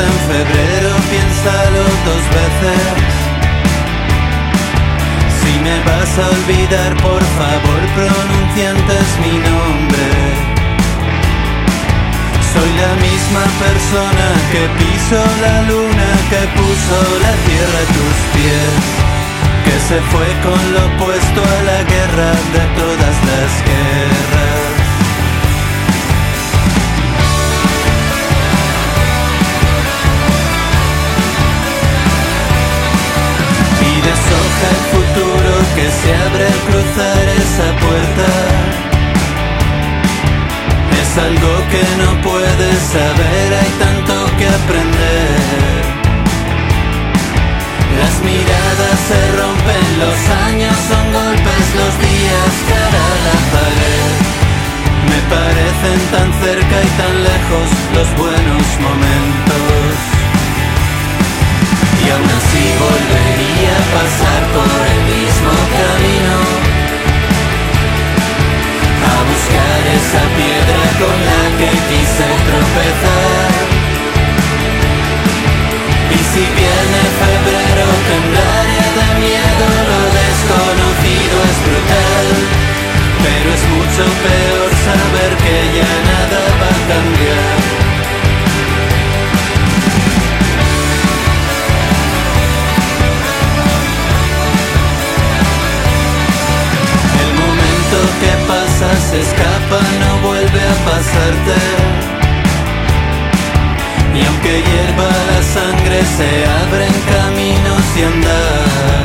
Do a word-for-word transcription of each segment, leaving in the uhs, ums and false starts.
en febrero, piénsalo dos veces. Si me vas a olvidar, por favor, pronuncia antes mi nombre. Soy la misma persona que pisó la luna, que puso la tierra a tus pies, que se fue con lo opuesto a la guerra de todas las guerras. Y deshoja el futuro que se abre al cruzar esa puerta. Es algo que no puedes saber, hay tanto que aprender. Las miradas se rompen, los años son golpes, los días cara a la pared. Me parecen tan cerca y tan lejos los buenos momentos. Y aún así volvería a pasar por el mismo camino, a buscar esa piedra con la que quise tropezar. Y si viene febrero temblaré de miedo, lo desconocido es brutal, pero es mucho peor saber que ya nada va a cambiar. El momento que pasa se escapa, no vuelve a pasarte. Y aunque hierva la sangre, se abren caminos y andar.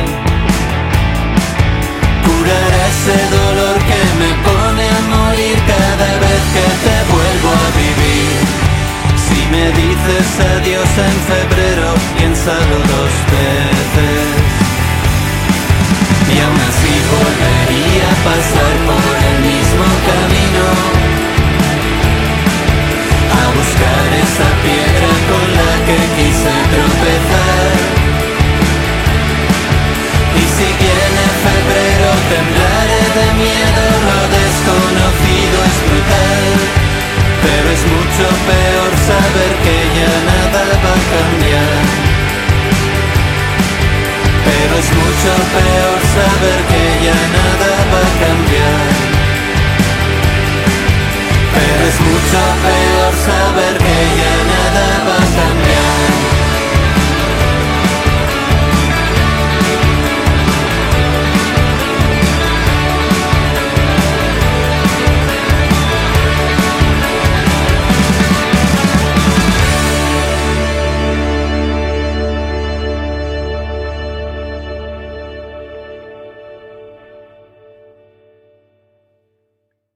Curará ese dolor que me pone a morir cada vez que te vuelvo a vivir. Si me dices adiós en febrero, piénsalo dos veces. Y aún así volvería a pasar por el mismo camino, a buscar esa piedra con la que quise tropezar. Y si viene febrero temblaré de miedo, lo desconocido es brutal, pero es mucho peor saber que ya nada va a cambiar. Pero es mucho peor saber